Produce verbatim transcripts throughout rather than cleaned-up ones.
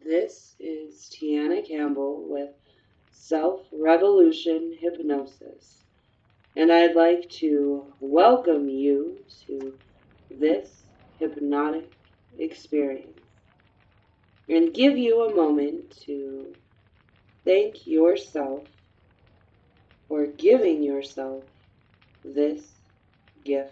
This is Tiana Campbell with Self-Revolution Hypnosis, and I'd like to welcome you to this hypnotic experience and give you a moment to thank yourself for giving yourself this gift.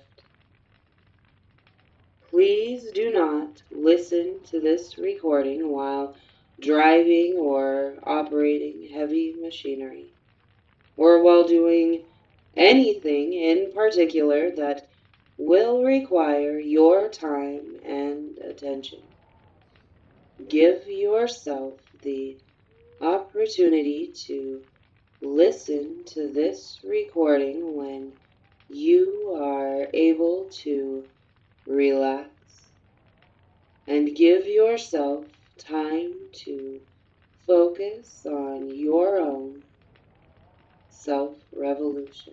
Please do not listen to this recording while driving or operating heavy machinery, or while doing anything in particular that will require your time and attention. Give yourself the opportunity to listen to this recording when you are able to relax and give yourself time to focus on your own self-revolution.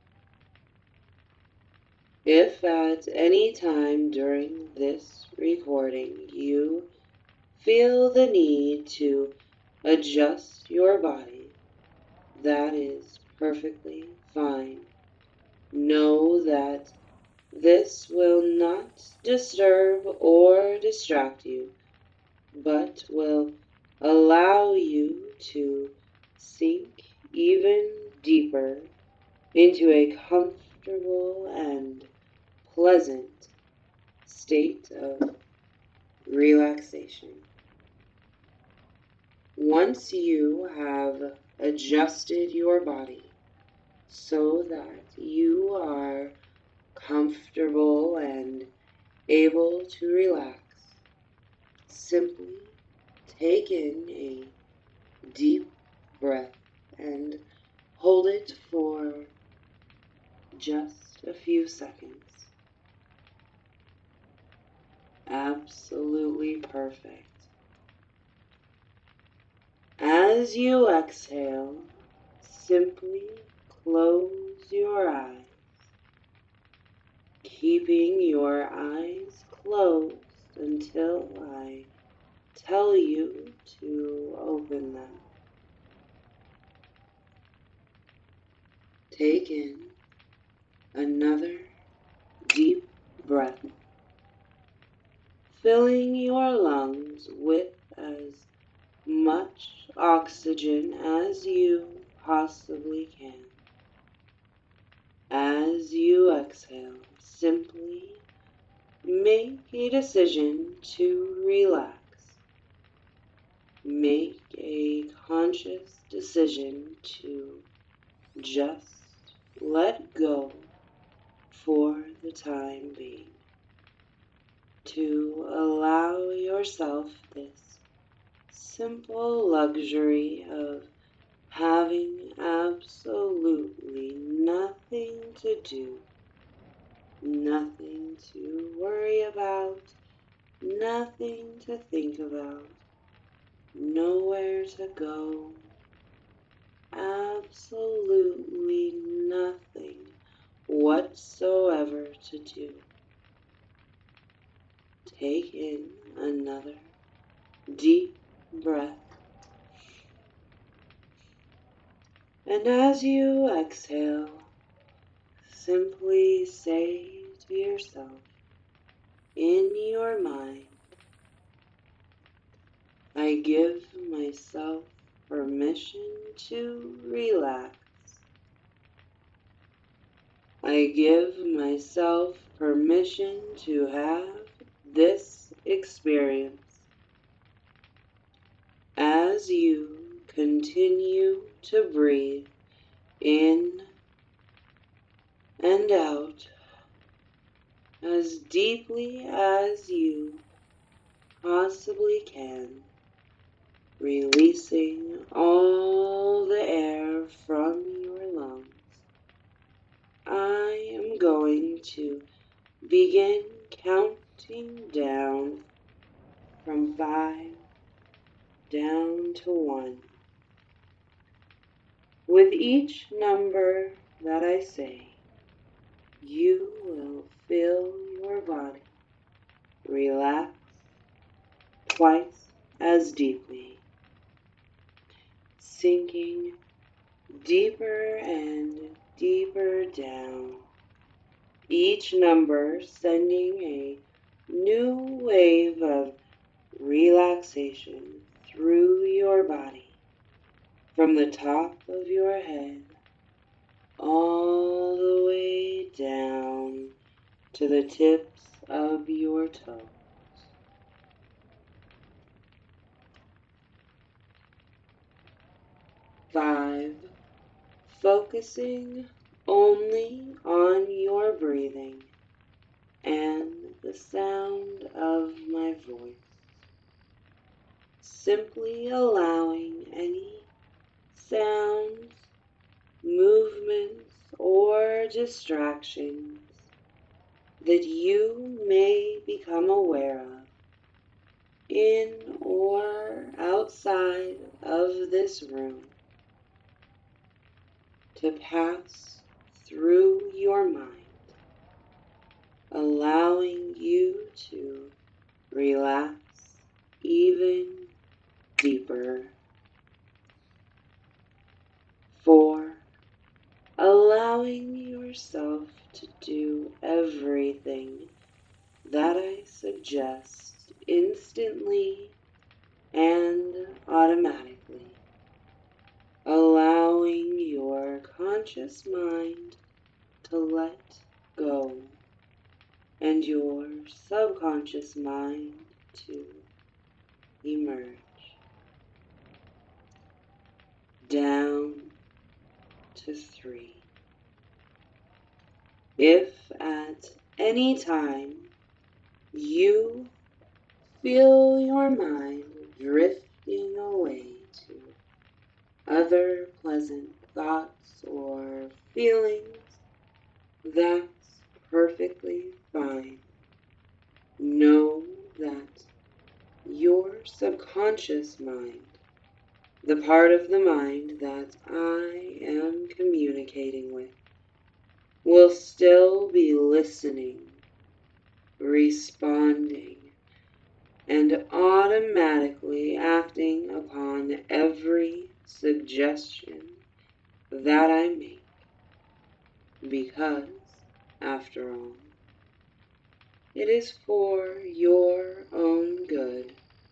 If at any time during this recording you feel the need to adjust your body, that is perfectly fine. Know that this will not disturb or distract you, but will allow you to sink even deeper into a comfortable and pleasant state of relaxation. Once you have adjusted your body so that you are comfortable and able to relax, simply take in a deep breath and hold it for just a few seconds. Absolutely perfect. As you exhale, simply close your eyes, keeping your eyes closed until I tell you to open them. Take in another deep breath, filling your lungs with as much oxygen as you possibly can. As you exhale, simply make a decision to relax. Make a conscious decision to just let go for the time being. To allow yourself this simple luxury of having absolutely nothing to do, nothing to worry about, nothing to think about, nowhere to go, absolutely nothing whatsoever to do. Take in another deep breath. And as you exhale, simply say to yourself in your mind, I give myself permission to relax. I give myself permission to have this experience. As you continue to breathe in and out as deeply as you possibly can, releasing all the air from your lungs, I am going to begin counting down from five down to one. With each number that I say, you will feel your body relax twice as as deeply, sinking deeper and deeper down, each number sending a new wave of relaxation through your body, from the top of your head all the way down to the tips of your toes. Five, focusing only on your breathing and the sound of my voice, simply allowing any sounds, movements, or distractions that you may become aware of in or outside of this room to pass through your mind, allowing you to relax even deeper. Four, allowing yourself to do everything that I suggest instantly and automatically, allowing your conscious mind to let go and your subconscious mind to emerge. Down to three. If at any time you feel your mind drifting away to other pleasant thoughts or feelings, that's perfectly fine. Know that your subconscious mind, the part of the mind that I am communicating with, will still be listening, responding, and automatically acting upon every suggestion that I make, because, after all, it is for your own good.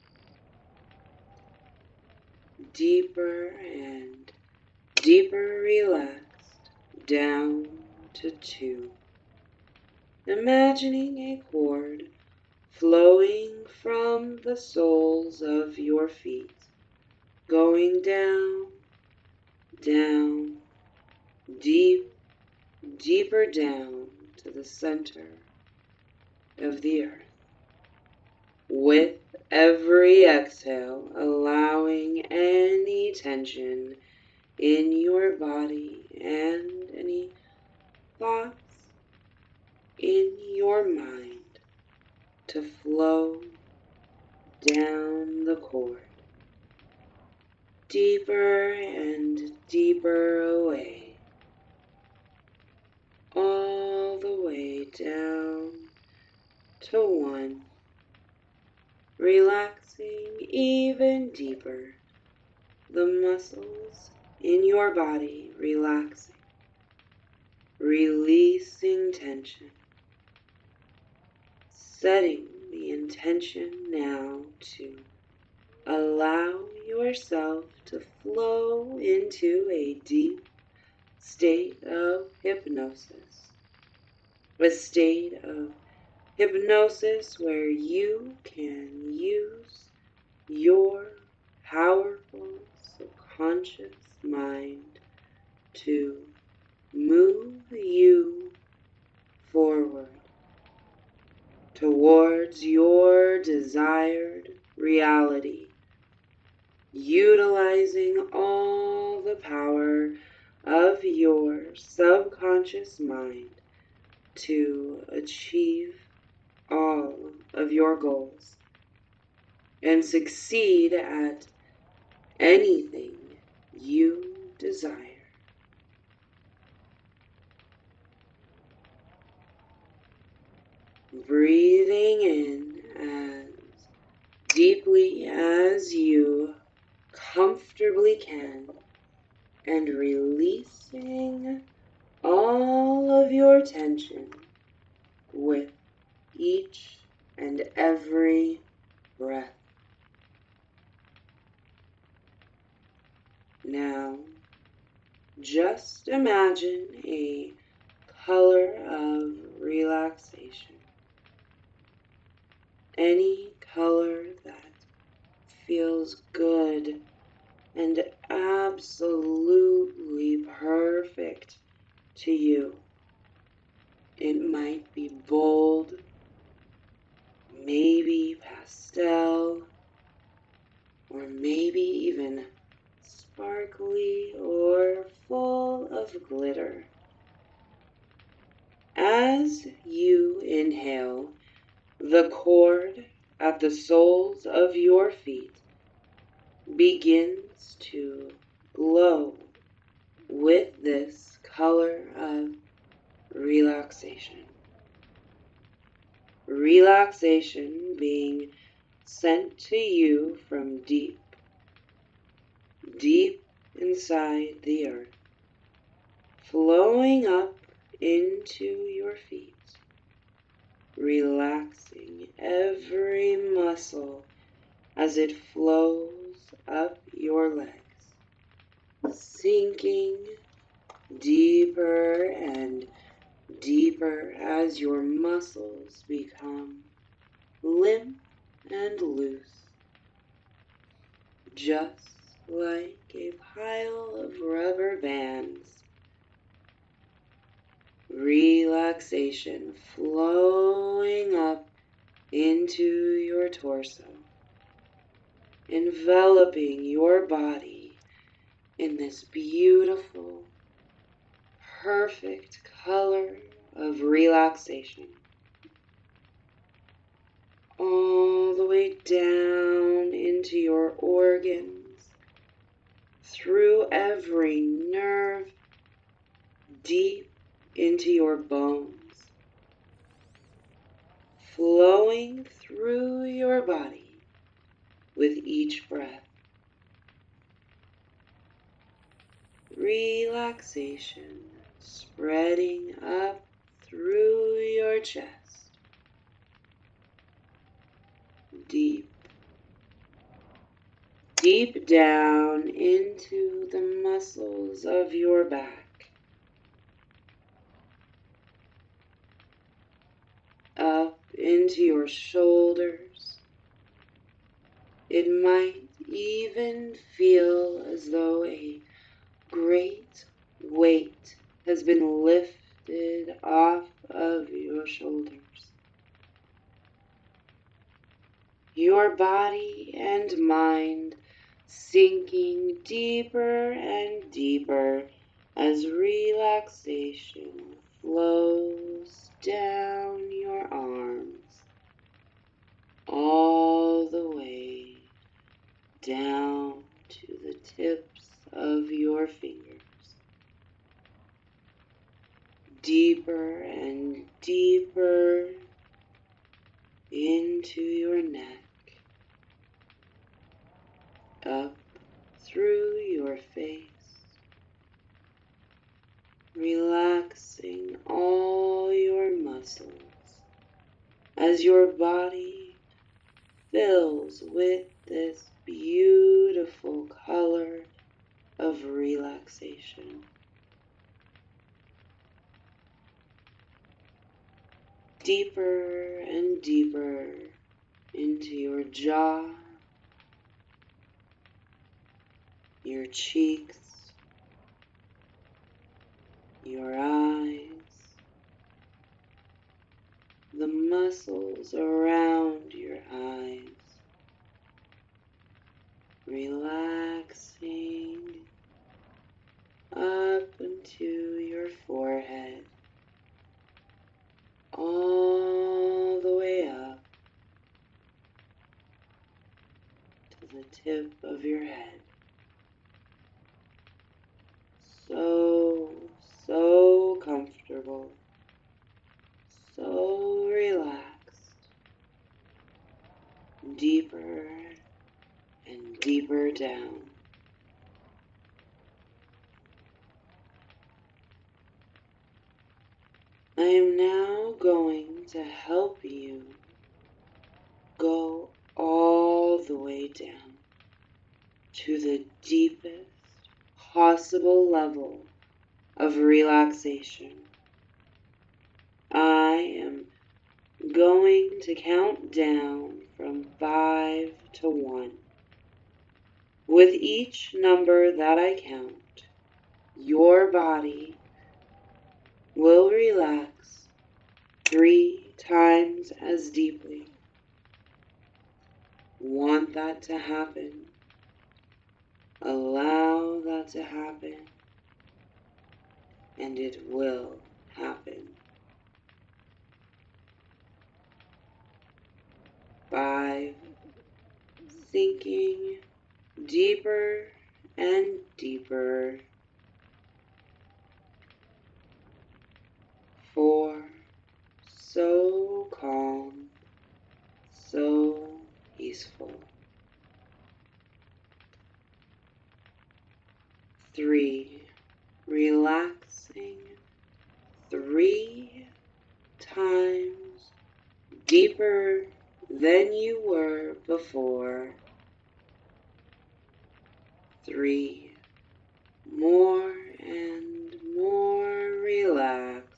Deeper and deeper relaxed down to two. Imagining a cord flowing from the soles of your feet, going down, down, deep, deeper down to the center of the earth. With every exhale, allowing any tension in your body and any thoughts in your mind to flow down the cord, deeper and deeper away, all the way down to one, relaxing even deeper, the muscles in your body relaxing, releasing tension, setting the intention now to allow yourself to flow into a deep state of hypnosis, a state of hypnosis where you can use your powerful subconscious mind to move you forward towards your desired reality, utilizing all the power of your subconscious mind to achieve all of your goals and succeed at anything you desire. Breathing in as deeply as you comfortably can, and releasing all of your tension with each and every breath. Now, just imagine a color of relaxation. Any color that feels good and absolutely perfect to you. It might be bold, maybe pastel, or maybe even sparkly or full of glitter. As you inhale, the cord at the soles of your feet begins to glow with this color of relaxation. Relaxation being sent to you from deep, deep inside the earth, flowing up into your feet, relaxing every muscle as it flows up your legs, sinking deeper and deeper as your muscles become limp and loose, just like a pile of rubber bands. Relaxation flowing up into your torso, enveloping your body in this beautiful, perfect color of relaxation. All the way down into your organs, through every nerve, deep into your bones, flowing through your body with each breath. Relaxation spreading up through your chest, deep, deep down into the muscles of your back, up into your shoulders. It might even feel as though a great weight has been lifted off of your shoulders. Your body and mind sinking deeper and deeper as relaxation flows down your arms, all the way down to the tips of your fingers. Deeper and deeper into your neck, up through your face, relaxing all your muscles as your body fills with this beautiful color of relaxation. Deeper and deeper into your jaw, your cheeks, your eyes, the muscles around your eyes, relaxing up into your forehead, all the way up to the tip of your head. So, so comfortable, so relaxed, deeper and deeper down. I am now going to help you go all the way down to the deepest possible level of relaxation. I am going to count down from five to one. With each number that I count, your body will relax three times as deeply. Want that to happen? Allow that to happen, and it will happen. Five, sinking deeper and deeper. Four, so calm, so peaceful. Three, relaxing three times deeper than you were before. Three, more and more relaxed.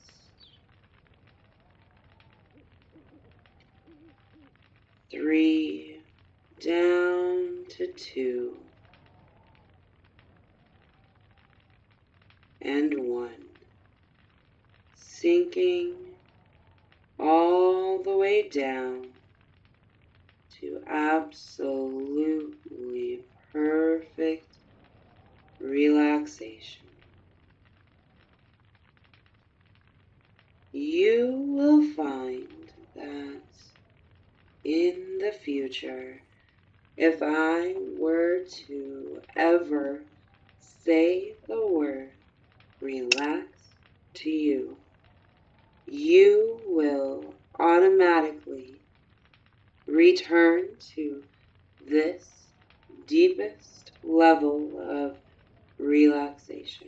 Three, down to two. And one, sinking all the way down to absolutely perfect relaxation. You will find that in the future, if I were to ever say the word relax to you, you will automatically return to this deepest level of relaxation.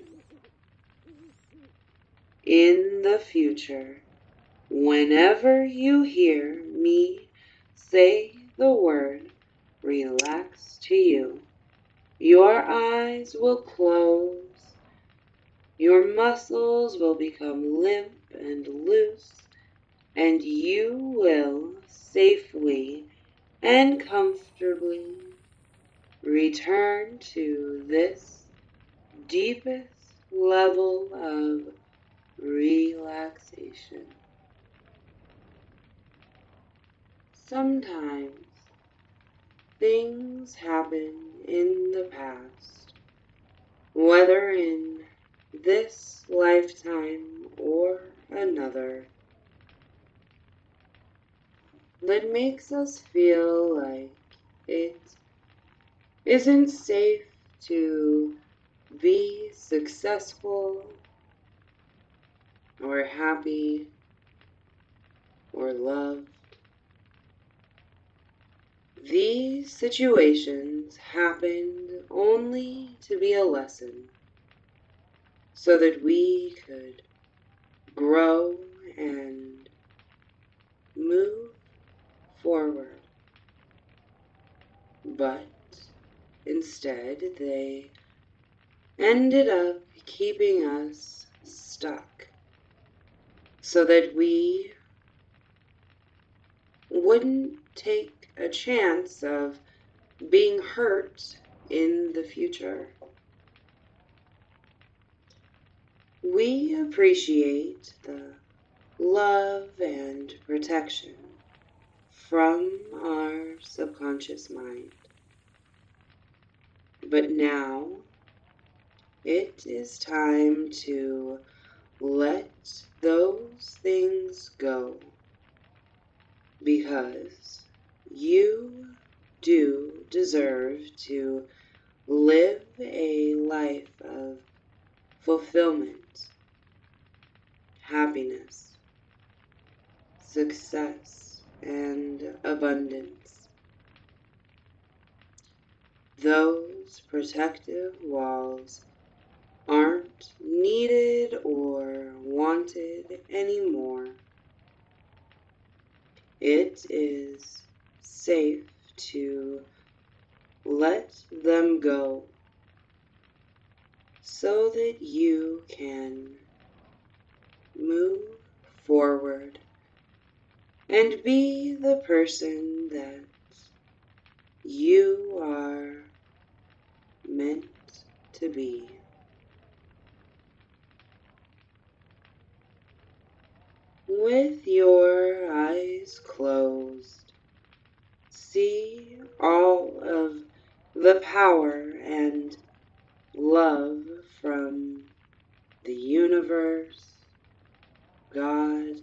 In the future, whenever you hear me say the word relax to you, your eyes will close, your muscles will become limp and loose, and you will safely and comfortably return to this deepest level of relaxation. Sometimes things happen in the past, whether in this lifetime or another, that makes us feel like it isn't safe to be successful or happy or loved. These situations happened only to be a lesson, so that we could grow and move forward. But instead, they ended up keeping us stuck, so that we wouldn't take a chance of being hurt in the future. We appreciate the love and protection from our subconscious mind. But now it is time to let those things go, because you do deserve to live a life of fulfillment, happiness, success, and abundance. those protective walls aren't needed or wanted anymore. It is safe to let them go so that you can move forward and be the person that you are meant to be. With your eyes closed, see all of the power and love from the universe, God,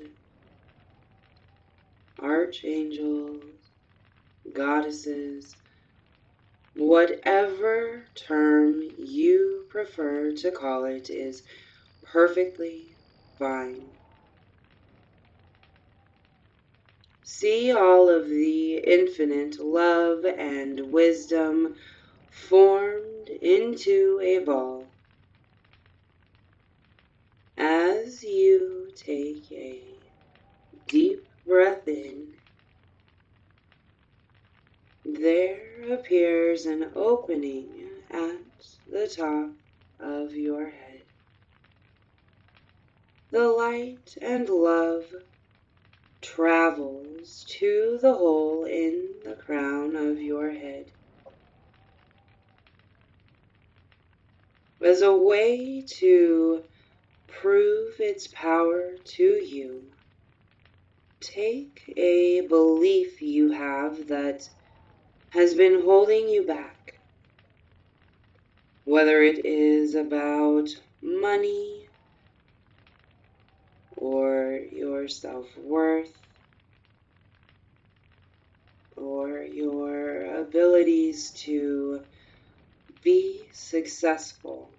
archangels, goddesses, whatever term you prefer to call it is perfectly fine. See all of the infinite love and wisdom formed into a ball. As you take a deep breath in, there appears an opening at the top of your head. The light and love travels to the hole in the crown of your head as a way to prove its power to you. Take a belief you have that has been holding you back, whether it is about money or your self-worth or your abilities to be successful.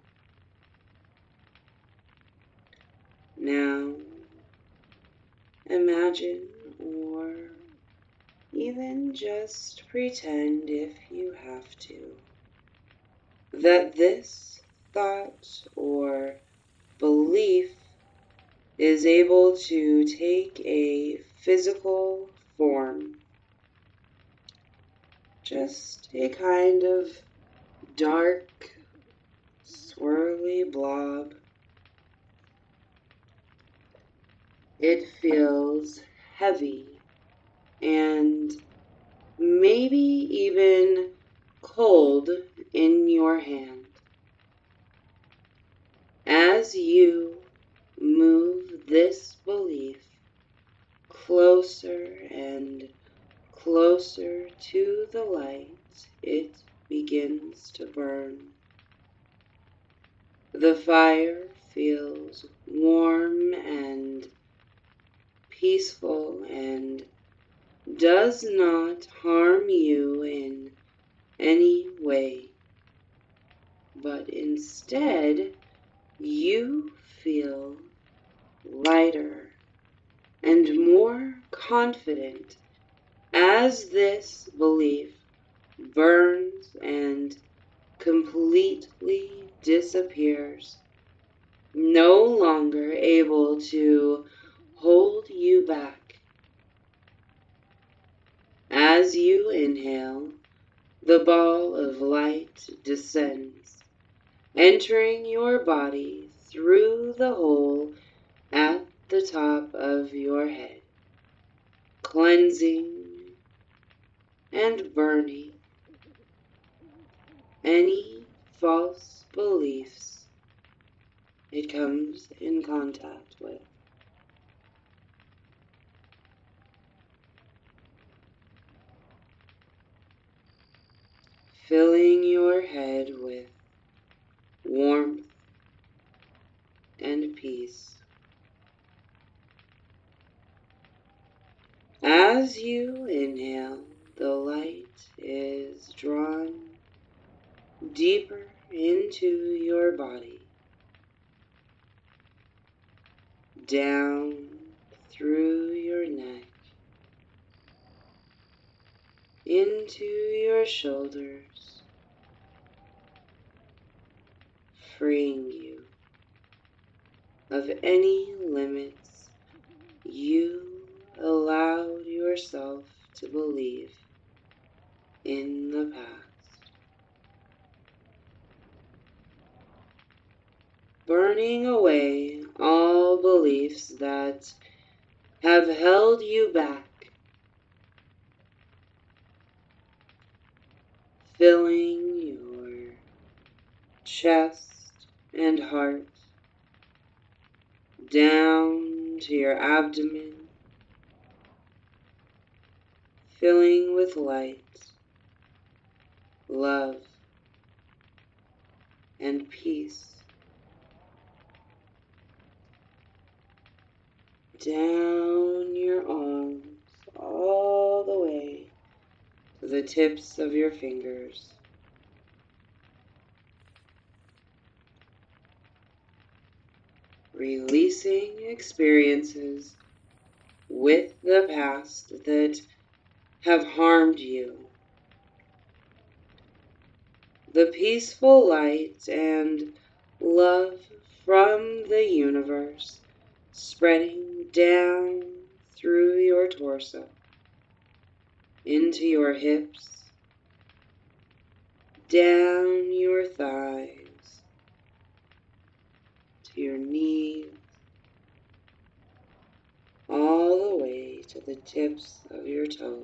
Now, imagine or even just pretend, if you have to, that this thought or belief is able to take a physical form, just a kind of dark, swirly blob. It feels heavy and maybe even cold in your hand. As you move this belief closer and closer to the light, it begins to burn. The fire feels warm and peaceful and does not harm you in any way, but instead you feel lighter and more confident as this belief burns and completely disappears, no longer able to hold you back. As you inhale, the ball of light descends, entering your body through the hole at the top of your head, cleansing and burning any false beliefs it comes in contact with. Filling your head with warmth and peace. As you inhale, the light is drawn deeper into your body, down through your neck, into your shoulders, freeing you of any limits you allowed yourself to believe in the past. Burning away all beliefs that have held you back, filling your chest and heart down to your abdomen, filling with light, love, and peace. Down your arms all the way to the tips of your fingers. Releasing experiences with the past that have harmed you. The peaceful light and love from the universe spreading down through your torso, into your hips, down your thighs, to your knees, all the way to the tips of your toes.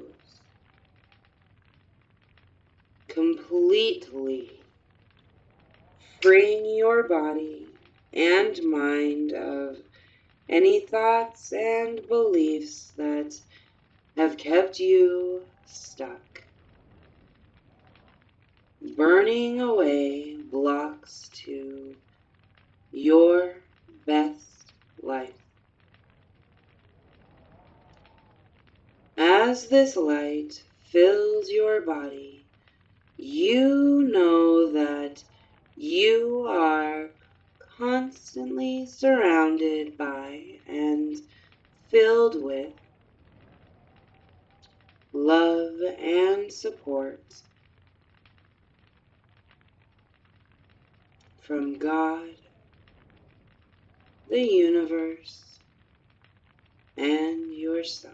Completely freeing your body and mind of any thoughts and beliefs that have kept you stuck. Burning away blocks to your best life. As this light fills your body, you know that you are constantly surrounded by and filled with love and support from God, the universe, and yourself.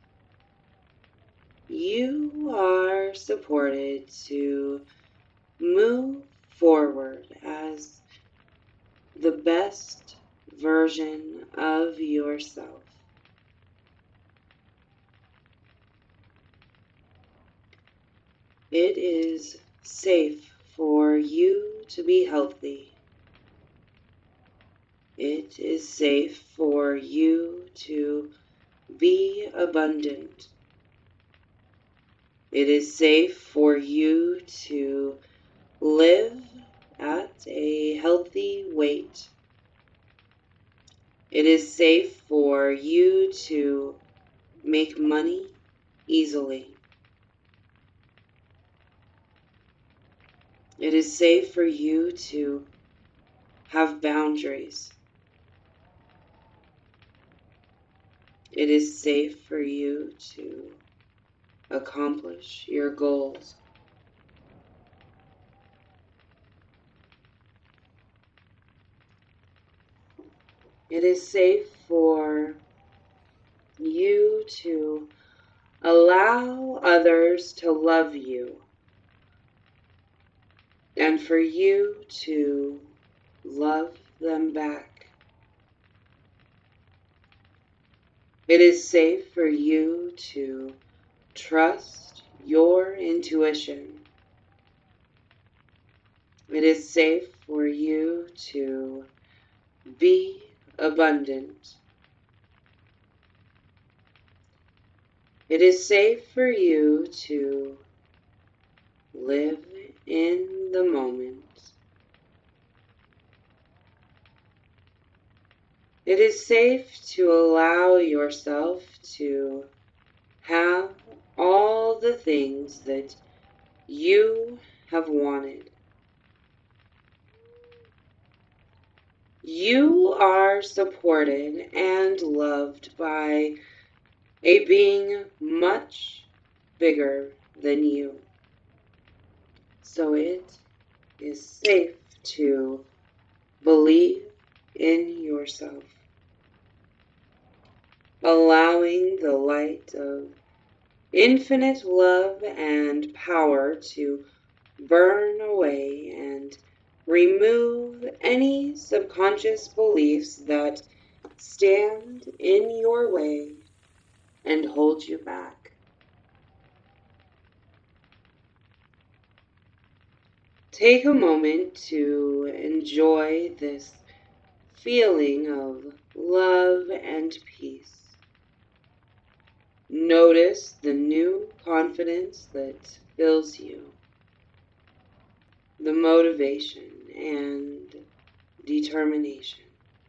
You are supported to move forward as the best version of yourself. It is safe for you to be healthy. It is safe for you to be abundant. It is safe for you to live at a healthy weight. It is safe for you to make money easily. It is safe for you to have boundaries. It is safe for you to accomplish your goals. It is safe for you to allow others to love you and for you to love them back. It is safe for you to trust your intuition. It is safe for you to be abundant. It is safe for you to live in the moment. It is safe to allow yourself to have all the things that you have wanted. You are supported and loved by a being much bigger than you. So it is safe to Believe in yourself, allowing the light of infinite love and power to burn away and remove any subconscious beliefs that stand in your way and hold you back. Take a moment to enjoy this feeling of love and peace. Notice the new confidence that fills you, the motivation and determination.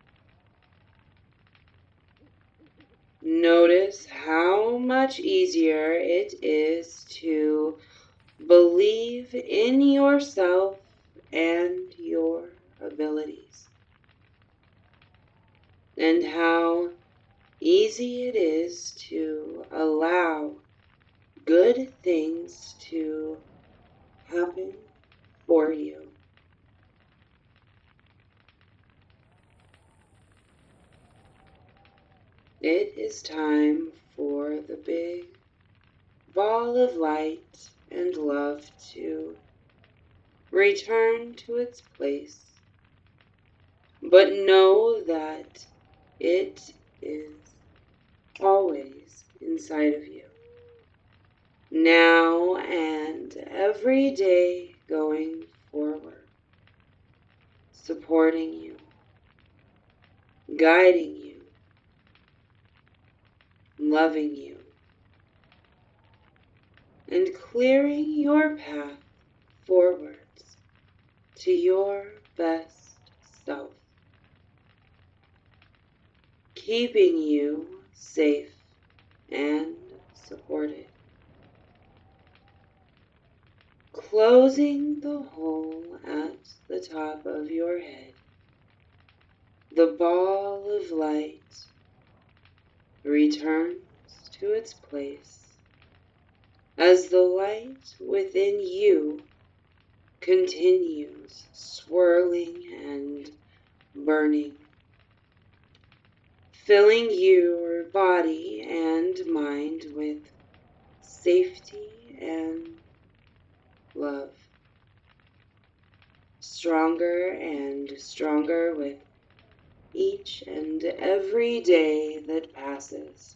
Notice how much easier it is to believe in yourself and your abilities, and how easy it is to allow good things to happen for you. It is time for the big ball of light and love to return to its place, but know that it is always inside of you, now and every day going forward, supporting you, guiding you, loving you, and clearing your path forwards to your best self, keeping you safe and supported. Closing the hole at the top of your head, the ball of light returns to its place as the light within you continues swirling and burning, filling your body and mind with safety and love. Stronger and stronger with each and every day that passes.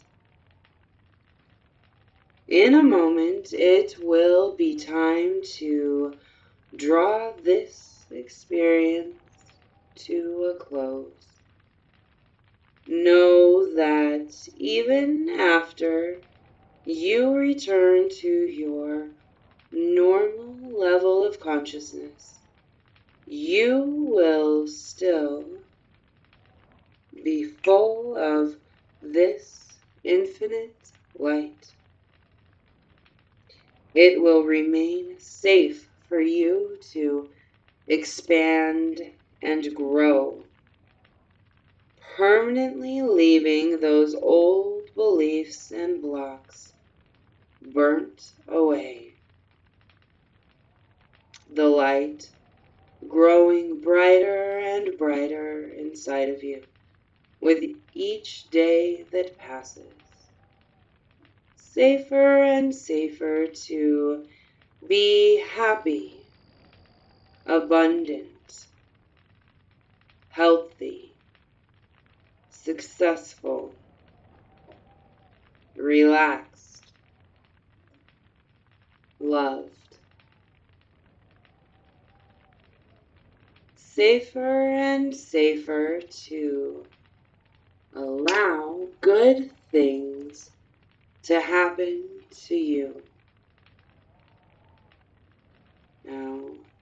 In a moment, it will be time to draw this experience to a close. Know that even after you return to your normal level of consciousness, you will still be full of this infinite light. It will remain safe for you to expand and grow, permanently leaving those old beliefs and blocks burnt away. The light growing brighter and brighter inside of you with each day that passes. Safer and safer to be happy, abundant, healthy, successful, relaxed, loved. Safer and safer to allow good things to happen to you. Now,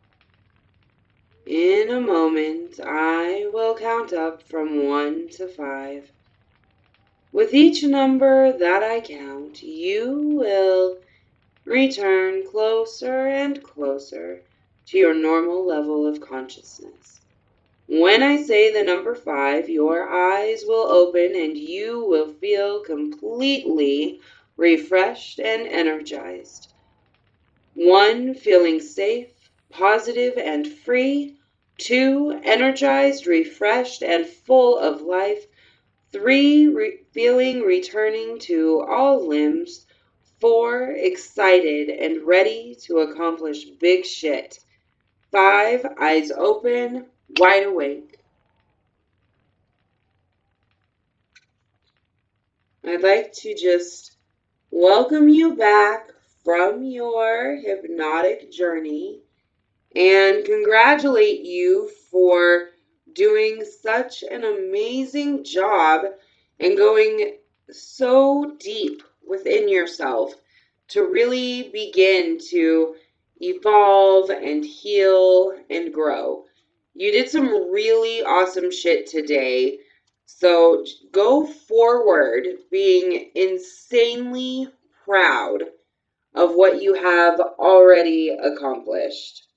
in a moment, I will count up from one to five. With each number that I count, you will return closer and closer to your normal level of consciousness. When I say the number five, your eyes will open and you will feel completely refreshed and energized. One, feeling safe, positive, and free Two, energized, refreshed, and full of life. Three, re- feeling returning to all limbs. Four, excited and ready to accomplish big shit. Five, eyes open, wide awake. I'd like to just welcome you back from your hypnotic journey and congratulate you for doing such an amazing job and going so deep within yourself to really begin to evolve and heal and grow. You did some really awesome shit today. So go forward being insanely proud of what you have already accomplished.